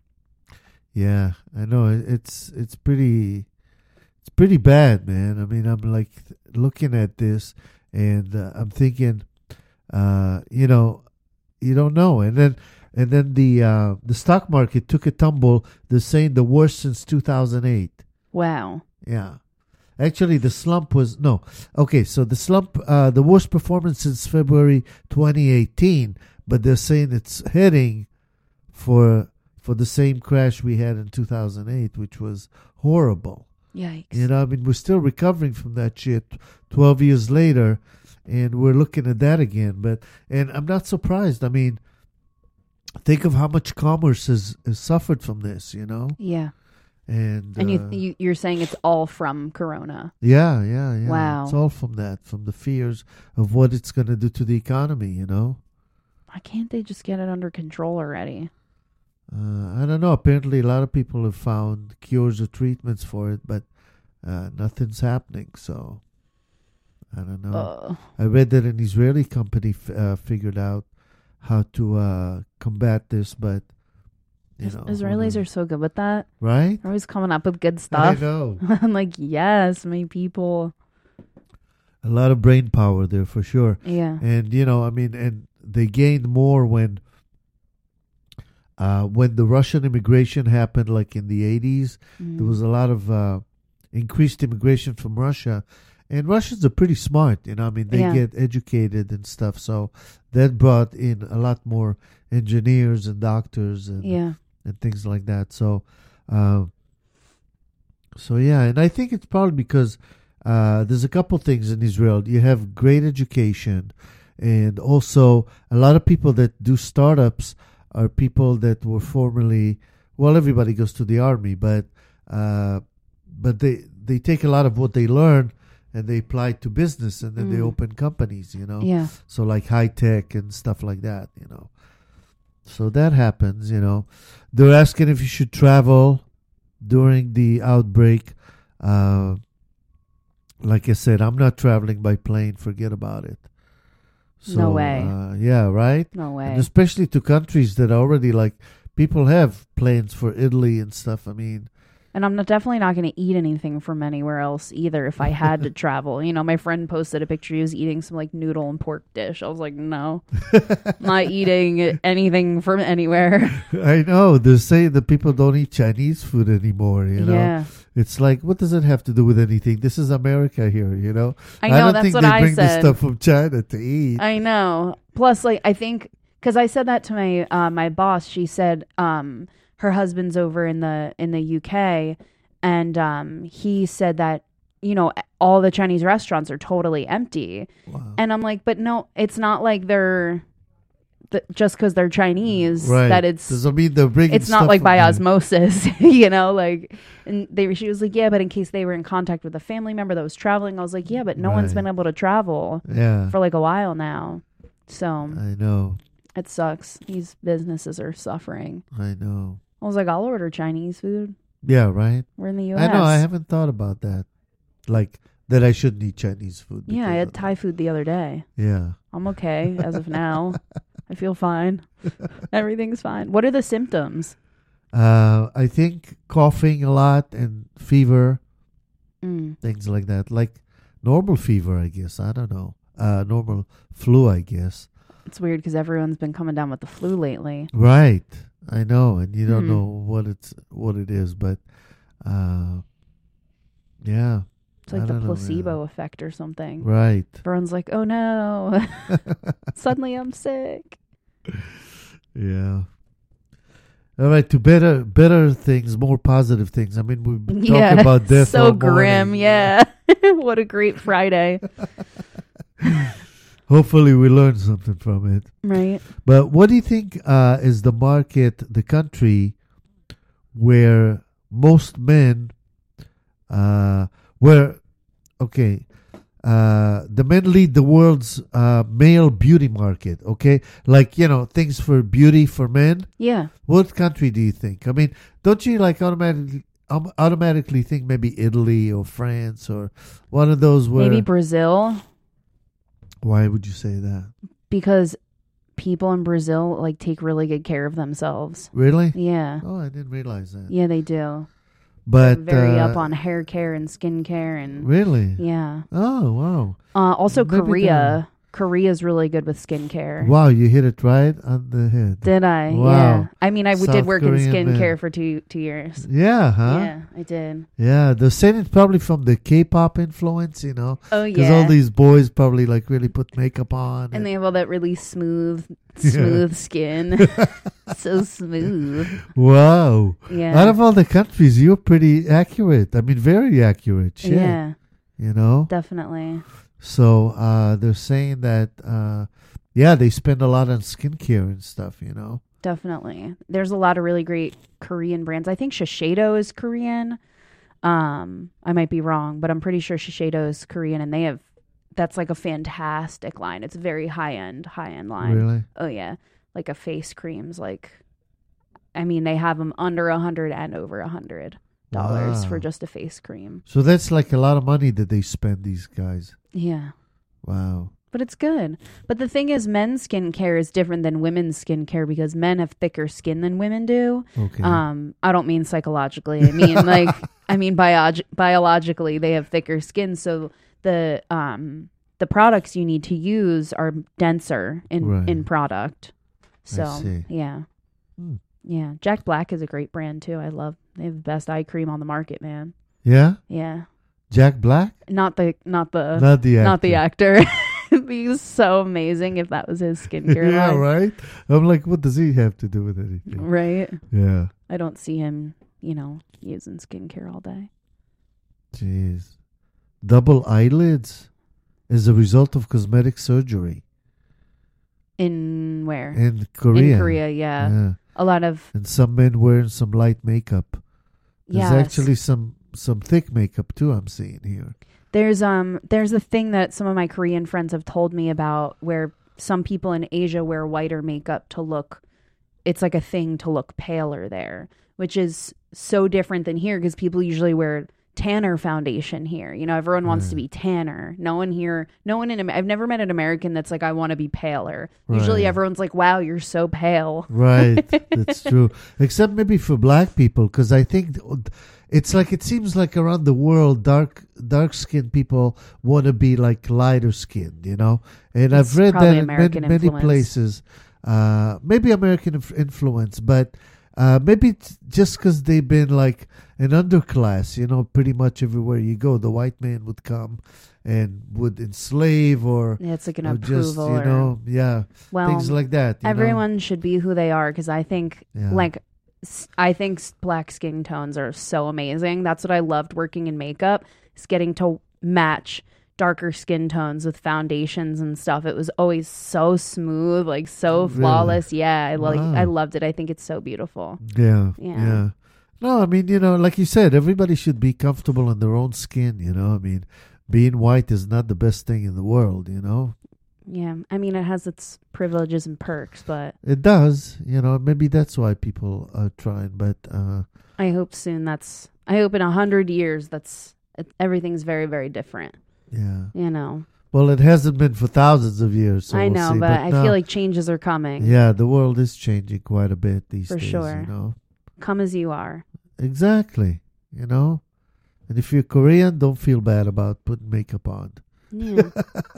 yeah, I know it- it's it's pretty it's pretty bad, man. I mean, I'm like looking at this and uh, I'm thinking, uh, you know, you don't know, and then and then the uh, the stock market took a tumble. They're saying the worst since two thousand eight. Wow. Yeah. Actually, the slump was no. Okay, so the slump, uh, the worst performance since February twenty eighteen, but they're saying it's heading for for the same crash we had in two thousand eight, which was horrible. Yikes. You know, I mean, we're still recovering from that shit twelve years later, and we're looking at that again. But and I'm not surprised. I mean, think of how much commerce has, has suffered from this. You know, Yeah. and And uh, you, you you're saying it's all from Corona. yeah, yeah, yeah. Wow. It's all from that, from the fears of what it's going to do to the economy. You know, Why can't they just get it under control already? uh, I don't know. Apparently, a lot of people have found cures or treatments for it, but uh, nothing's happening. So I don't know. Ugh. I read that an Israeli company f- uh, figured out how to uh, combat this, but you Is- know, Israelis who are so good with that. knows? right. They're always coming up with good I stuff. know I'm like, yes, my people. a lot of brain power there for sure, Yeah. and you know, I mean, and they gained more when uh, when the Russian immigration happened, like in the eighties. Mm. There was a lot of uh, increased immigration from Russia. And Russians are pretty smart, you know. I mean, they Yeah. get educated and stuff. So that brought in a lot more engineers and doctors and Yeah. and things like that. So, uh, so yeah, and I think it's probably because uh, there's a couple things in Israel. You have great education, and also a lot of people that do startups are people that were formerly, well, everybody goes to the army, but uh, but they they take a lot of what they learn and they apply it to business, and then they Mm. open companies, you know. Yeah. So like high tech and stuff like that, you know. So that happens, you know. They're asking if you should travel during the outbreak. Uh, like I said, I'm not traveling by plane. Forget about it. So, No way. Uh, yeah, right? No way. And especially to countries that are already like, people have planes for Italy and stuff. I mean, And I'm not, definitely not going to eat anything from anywhere else either if I had to travel. You know, my friend posted a picture. He was eating some like noodle and pork dish. I was like, no, not eating anything from anywhere. I know. They're saying that people don't eat Chinese food anymore, you know? Yeah. It's like, what does it have to do with anything? This is America here, you know? I know, don't that's think what they I bring this said. stuff from China to eat. I know. Plus, like, I think, because I said that to my uh, my boss. She said um, her husband's over in the in the U K, and um, he said that, you know, all the Chinese restaurants are totally empty. Wow. And I'm like, but no, it's not like they're th- just because they're Chinese, Right. that it's Doesn't mean they're bringing it's not stuff like from by there. osmosis, you know, like, and they, she was like, yeah, but in case they were in contact with a family member that was traveling, I was like, yeah, but no one's Right. been able to travel Yeah. for like a while now. So I know. it sucks. These businesses are suffering. I know. I was like, I'll order Chinese food. Yeah, right? We're in the U S. I know. I haven't thought about that. Like, that I shouldn't eat Chinese food. Yeah, I because had of Thai food the other day. that. Yeah. I'm okay as of now. I feel fine. Everything's fine. What are the symptoms? Uh, I think coughing a lot and fever, Mm. things like that. Like normal fever, I guess. I don't know. Uh, normal flu, I guess. It's weird because everyone's been coming down with the flu lately. Right. I know. And you don't Hmm. know what it's what it is, but uh, yeah. It's like I the don't know, placebo man. effect or something. Right. Everyone's like, oh no, suddenly I'm sick. Yeah. All right, to better better things, more positive things. I mean, we've been Yeah, talking about death so all grim. morning. Yeah. What a great Friday. Hopefully we learn something from it. Right. But what do you think uh, is the market, the country where most men, uh, where, okay, uh, the men lead the world's uh, male beauty market, okay? Like, you know, things for beauty for men. Yeah. What country do you think? I mean, don't you like automatically um, automatically think maybe Italy or France or one of those where... Maybe Brazil, Why would you say that? because people in Brazil like take really good care of themselves. Really? Yeah. Oh, I didn't realize that. Yeah, they do. But Very uh, up on hair care and skin care and Really? yeah. Oh, wow. Uh, also Maybe Korea. Korea's really good with skincare. Wow, you hit it right on the head. Did I? Wow. Yeah. I mean, I w- South did work Korean in skincare man. for two two years. Yeah, huh? Yeah, I did. Yeah, they're saying it's probably from the K-pop influence, you know? Oh Because yeah. all these boys probably like really put makeup on. and they have all that really smooth, smooth skin. So smooth. Wow. Yeah. Out of all the countries, you're pretty accurate. I mean, very accurate. Shit. Yeah, You know? definitely. So uh, they're saying that, uh, yeah, they spend a lot on skincare and stuff, you know? Definitely. There's a lot of really great Korean brands. I think Shiseido is Korean. Um, I might be wrong, but I'm pretty sure Shiseido is Korean, and they have that's like a fantastic line. It's a very high end, high end line. Really? Oh yeah, like a face creams. Like, I mean, they have them under a hundred and over a hundred dollars Wow. for just a face cream. So that's like a lot of money that they spend, these guys. Yeah. Wow. But it's good. But the thing is, men's skincare is different than women's skincare because men have thicker skin than women do. Okay. Um, I don't mean psychologically. I mean like I mean biog- biologically they have thicker skin, so the um the products you need to use are denser in Right. in product. So see. yeah. Hmm. Yeah. Jack Black is a great brand too. I love they have the best eye cream on the market, man. Yeah? Yeah. Jack Black? Not the not the Not the actor. not the actor. He's so amazing if that was his skincare Yeah, line. right? I'm like, what does he have to do with anything? Right. Yeah. I don't see him, you know, using skincare all day. Jeez. Double eyelids is a result of cosmetic surgery In where? in Korea. In Korea, yeah. Yeah. A lot of And some men wearing some light makeup. There's yes. actually some some thick makeup too I'm seeing here. There's um there's a thing that some of my Korean friends have told me about where some people in Asia wear whiter makeup to look it's like a thing to look paler there, which is so different than here because people usually wear tanner foundation here. You know, everyone wants to be tanner. No one here, no one in Am- I've never met an American that's like I want to be paler. Usually Right. everyone's like, "Wow, you're so pale." Right, that's true. Except maybe for black people, because I think it's like it seems like around the world, dark dark skinned people want to be like lighter skinned, you know. And It's I've read that probably in many, American many influence. places, uh, maybe American inf- influence, but uh, maybe t- just because they've been like an underclass, you know, pretty much everywhere you go, the white man would come and would enslave or, Yeah, it's like an or approval just, you or know, yeah, well, things like that. you know? everyone should be who they are because I think Yeah. like s- I think s- black skin tones are so amazing. That's what I loved working in makeup is getting to match darker skin tones with foundations and stuff. It was always so smooth, like so Really? flawless. Yeah, I like Wow. I loved it. I think it's so beautiful. Yeah, Yeah. yeah. No, I mean, you know, like you said, everybody should be comfortable in their own skin, you know. I mean, being white is not the best thing in the world, you know. Yeah, I mean, it has its privileges and perks, but It does, you know. Maybe that's why people are trying, but uh, I hope soon that's, I hope in a hundred years that's, it, everything's very, very different, yeah. you know. Well, it hasn't been for thousands of years, so I we'll know, see. but, I now- feel like changes are coming. yeah, the world is changing quite a bit these For days, sure. you know. Come as you are. Exactly, you know. And if you're Korean, don't feel bad about putting makeup on. Yeah.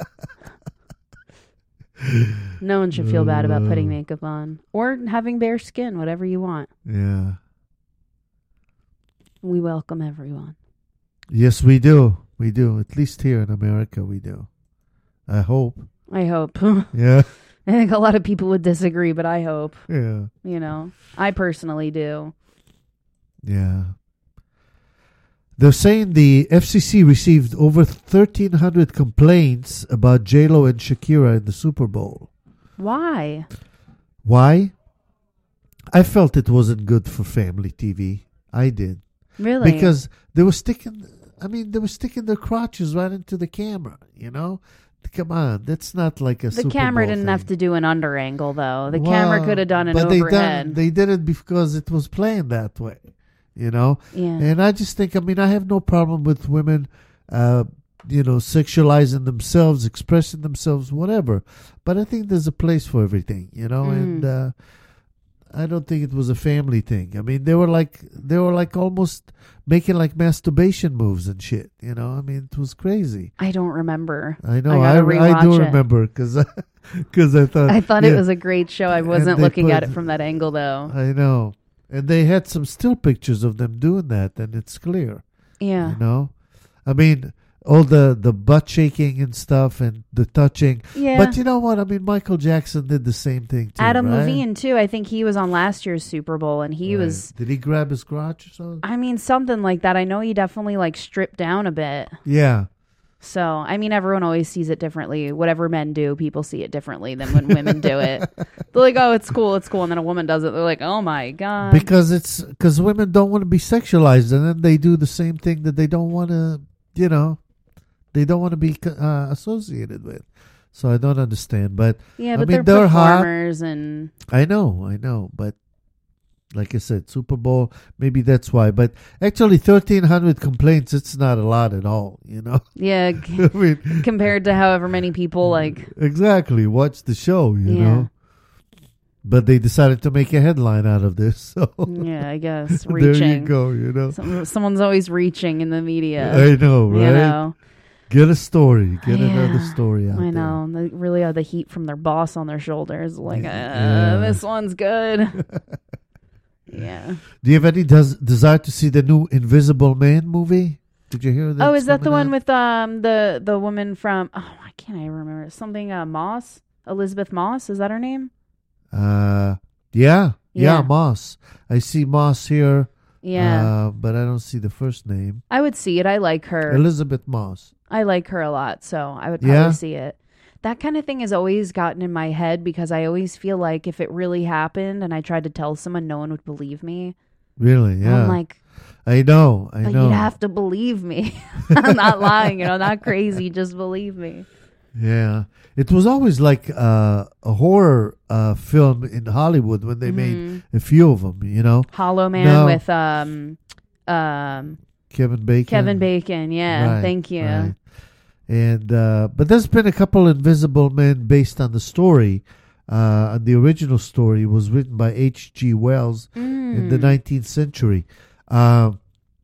No one should feel bad about putting Uh. makeup on or having bare skin, whatever you want. Yeah. We welcome everyone. Yes, we do. We do. At least here in America, we do. I hope. I hope. I Yeah. think a lot of people would disagree, but I hope. Yeah. You know, I personally do. Yeah. They're saying the F C C received over thirteen hundred complaints about J-Lo and Shakira in the Super Bowl. Why? Why? I felt it wasn't good for family T V. I did. Really? Because they were sticking, I mean, they were sticking their crotches right into the camera, you know? Come on, that's not like a the Super camera Bowl didn't thing. have to do an under angle, though. The camera Well, could have done an but they overhead. done, they did it because it was playing that way, you know? yeah. And I just think, I mean, I have no problem with women, uh, you know, sexualizing themselves, expressing themselves, whatever. But I think there's a place for everything, you know? Mm. And uh, I don't think it was a family thing. I mean, they were like, they were like almost making like masturbation moves and shit, you know? I mean, it was crazy. I don't remember. I know, I I, gotta I, do rewatch it. remember because because I thought I thought yeah, it was a great show. I And wasn't they looking at put- it from that angle, though. I know, and they had some still pictures of them doing that, and it's clear. Yeah. You know, I mean, all the the butt shaking and stuff, and the touching. Yeah. But you know what? I mean, Michael Jackson did the same thing too. Adam right? Levine, too. I think he was on last year's Super Bowl, and he Right. was, Did he grab his crotch or something? I mean, something like that. I know he definitely, like, stripped down a bit. Yeah. So, I mean, everyone always sees it differently. Whatever men do, people see it differently than when women do it. They're like, oh, it's cool, it's cool. And then a woman does it. They're like, oh, my God. Because it's because women don't want to be sexualized, and then they do the same thing that they don't want to, you know, they don't want to be uh, associated with. So I don't understand. But yeah, I but mean, they're, they're hot. performers and... I know, I know, but like I said, Super Bowl, maybe that's why. But actually, thirteen hundred complaints, it's not a lot at all, you know? Yeah, I mean, compared to however many people, like... exactly, watch the show, you Yeah. know? But they decided to make a headline out of this, so Yeah, I guess. there Reaching. you go, you know? Some, someone's always reaching in the media. I know, right? You know? Get a story, get another Yeah, story out I there. know. They really have the heat from their boss on their shoulders. Like, Yeah. uh, this one's good. Yeah. Do you have any des- desire to see the new Invisible Man movie? Did you hear that? Oh, is that the one with um the the woman from? Oh, I can't I remember something. Uh, Moss, Elizabeth Moss. Is that her name? Uh, yeah, yeah, Yeah. Moss. I see Moss here. Yeah, Uh, but I don't see the first name. I would see it. I like her. Elizabeth Moss. I like her a lot, so I would probably Yeah? see it. That kind of thing has always gotten in my head because I always feel like if it really happened and I tried to tell someone, no one would believe me. Really? Yeah. I'm like, I know. I but know. you'd have to believe me. I'm not lying, you know, not crazy. Just believe me. Yeah. It was always like uh, a horror uh, film in Hollywood when they made Mm-hmm. a few of them, you know? Hollow Man No. with um, um, Kevin Bacon. Kevin Bacon. Yeah, Right, thank you. right. And uh, but there's been a couple Invisible Men based on the story. Uh, and the original story was written by H G Wells in the Mm. nineteenth century. Um,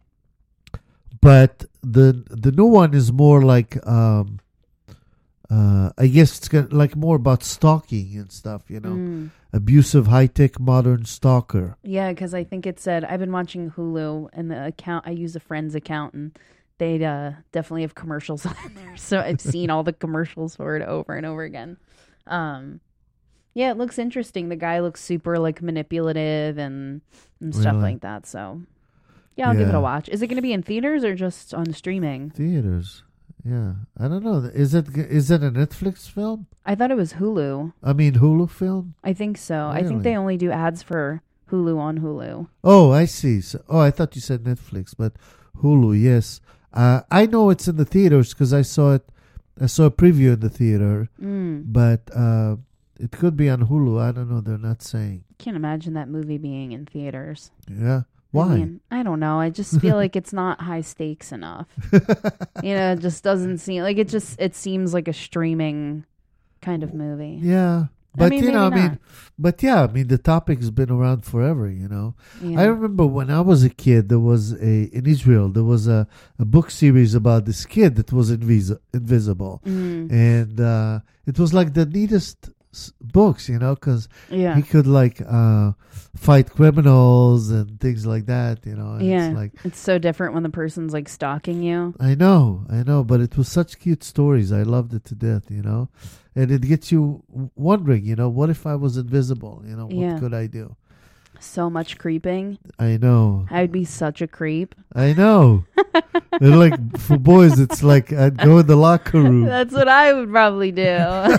but the the new one is more like um, uh, I guess it's got like more about stalking and stuff. You know, Mm. abusive, high tech, modern stalker. Yeah, because I think it said I've been watching Hulu and the account I use a friend's account and they uh, definitely have commercials on there. So I've seen all the commercials for it over and over again. Um, yeah, it looks interesting. The guy looks super like manipulative and, and stuff Really? like that. So yeah, I'll give it Yeah. a watch. Is it going to be in theaters or just on streaming? Theaters. Yeah, I don't know. Is it is it a Netflix film? I thought it was Hulu. I mean Hulu film? I think so. I Really? think they only do ads for Hulu on Hulu. Oh, I see. So, oh, I thought you said Netflix, but Hulu, yes. Uh, I know it's in the theaters because I saw it. I saw a preview in the theater, Mm. but uh, it could be on Hulu. I don't know. They're not saying. Can't imagine that movie being in theaters. Yeah. Why? I mean, I don't know. I just feel like it's not high stakes enough. You know, it just doesn't seem like it just it seems like a streaming kind of movie. Yeah. But, mean, you know, I maybe mean, not. but yeah, I mean, the topic's been around forever, you know. Yeah. I remember when I was a kid, there was a, in Israel, there was a, a book series about this kid that was invis- invisible. Mm. And uh, it was like the neatest s- books, you know, because Yeah. he could like uh, fight criminals and things like that, you know. And Yeah. It's like, It's so different when the person's like stalking you. I know, I know, but it was such cute stories. I loved it to death, you know. And it gets you wondering, you know, what if I was invisible? You know, what Yeah. could I do? So much creeping. I know. I would be such a creep. I know. And like for boys, it's like I'd go in the locker room. That's what I would probably do.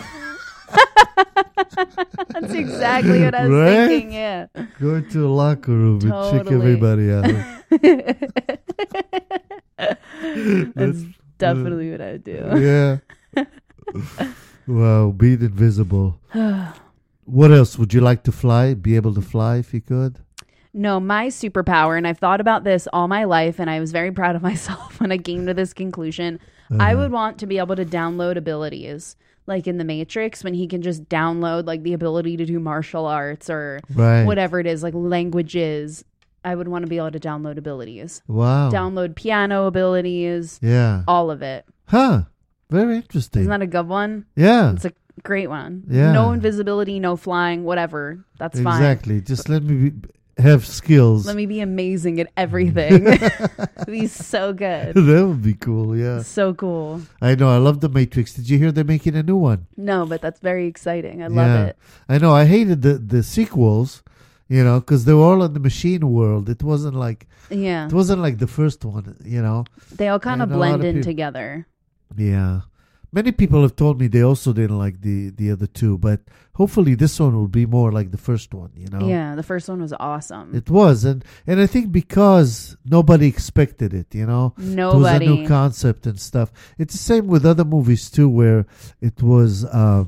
That's exactly what I was Right? thinking, yeah. Go into a locker room and check Totally. everybody out. That's definitely what I would do. Yeah. Wow, being invisible. What else? Would you like to fly? Be able to fly if you could? No, my superpower, and I've thought about this all my life, and I was very proud of myself when I came to this conclusion. I Uh-huh. would want to be able to download abilities, like in the Matrix, when he can just download like the ability to do martial arts or Right. whatever it is, like languages. I would want to be able to download abilities, Wow. download piano abilities, Yeah. all of it. Huh. Very interesting. Isn't that a good one? yeah. It's a great one. Yeah. No invisibility, no flying, whatever. That's fine. Exactly. Just let me be, have skills. Let me be amazing at everything. Be so good. That would be cool. Yeah. So cool. I know. I love the Matrix. Did you hear they're making a new one? No, but that's very exciting. I love yeah. it. I know. I hated the the sequels, you know, because they were all in the machine world. It wasn't like Yeah. it wasn't like the first one, you know. They all kind of And a lot blend of in peop- together. Yeah. Many people have told me they also didn't like the the other two, but hopefully this one will be more like the first one, you know. Yeah, the first one was awesome. It was, and and I think because nobody expected it, you know. Nobody. It was a new concept and stuff. It's the same with other movies too, where it was uh,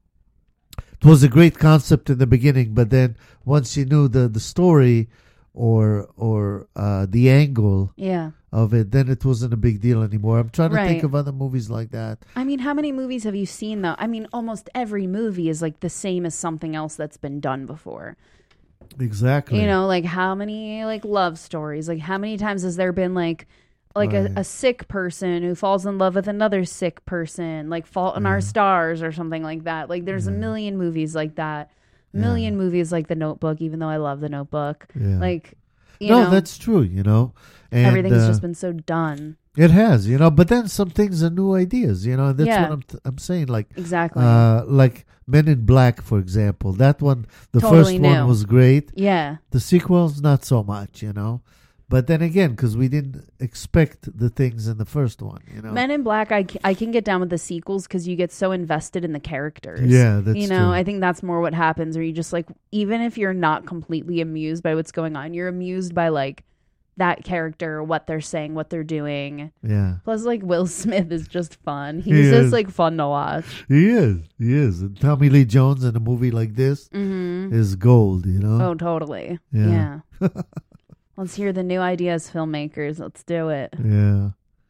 it was a great concept in the beginning, but then once you knew the the story or or uh, the angle Yeah. of it, then it wasn't a big deal anymore. I'm trying to think Right. of other movies like that. I mean, how many movies have you seen, though? I mean, almost every movie is like the same as something else that's been done before. Exactly. You know, like how many like love stories? Like how many times has there been like like Right. a, a sick person who falls in love with another sick person, like Fault in Our Stars or something like that? Like there's a million movies like that. A million movies like The Notebook, even though I love The Notebook. Yeah. Like, you no, know, that's true. You know, and everything's uh, just been so done. it has, you know. But then some things are new ideas. You know, and that's Yeah. what I'm t- I'm saying. Like Exactly. uh, like Men in Black, for example. That one, the Totally first new. one was great. yeah. The sequels, not so much. You know. But then again, because we didn't expect the things in the first one, you know. Men in Black, I, c- I can get down with the sequels because you get so invested in the characters. Yeah, that's You know, true. I think that's more what happens, where you just like, even if you're not completely amused by what's going on, you're amused by like that character, what they're saying, what they're doing. Yeah, Plus, like, Will Smith is just fun. He He's is. just like fun to watch. he is. He is. And Tommy Lee Jones in a movie like this Mm-hmm. is gold. You know. Oh, totally. Yeah. Yeah. Let's hear the new ideas, filmmakers. Let's do it. Yeah.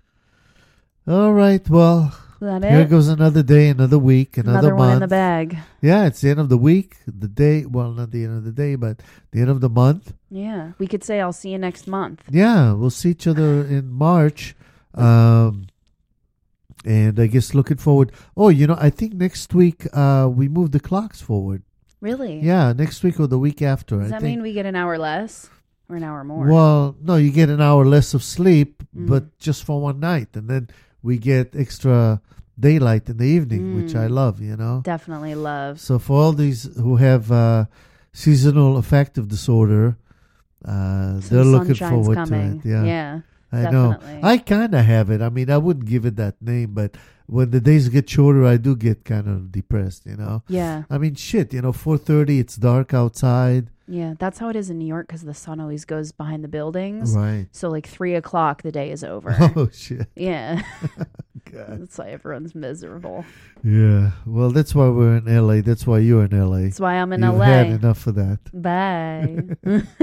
All right. Well, Is that here it? goes another day, another week, another, Another one month. in the bag. Yeah, it's the end of the week. The day. Well, not the end of the day, but the end of the month. Yeah. We could say, I'll see you next month. Yeah, we'll see each other in March. Um, and I guess looking forward. Oh, you know, I think next week uh, we move the clocks forward. Really? Yeah, next week or the week after. Does I that think. mean we get an hour less or an hour more? Well, no, you get an hour less of sleep, Mm. but just for one night, and then we get extra daylight in the evening, which I Mm. love. You know. Definitely love. So for all these who have uh, seasonal affective disorder, uh, Some they're looking sunshine's forward coming. to it. Yeah. Yeah. I Definitely. know. I kind of have it. I mean, I wouldn't give it that name, but when the days get shorter, I do get kind of depressed, you know? Yeah. I mean, shit, you know, four thirty, it's dark outside. Yeah, that's how it is in New York because the sun always goes behind the buildings. Right. So like three o'clock, the day is over. Oh, shit. Yeah. God. That's why everyone's miserable. Yeah. Well, that's why we're in L A. That's why you're in L A. That's why I'm in You've L A. had enough of that. Bye.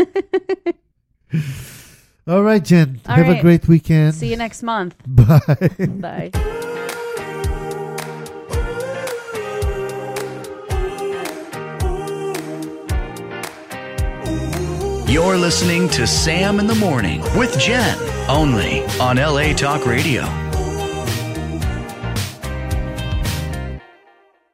All right, Jen. All have right. a great weekend. See you next month. Bye. Bye. You're listening to Sam in the Morning with Jen, only on L A Talk Radio.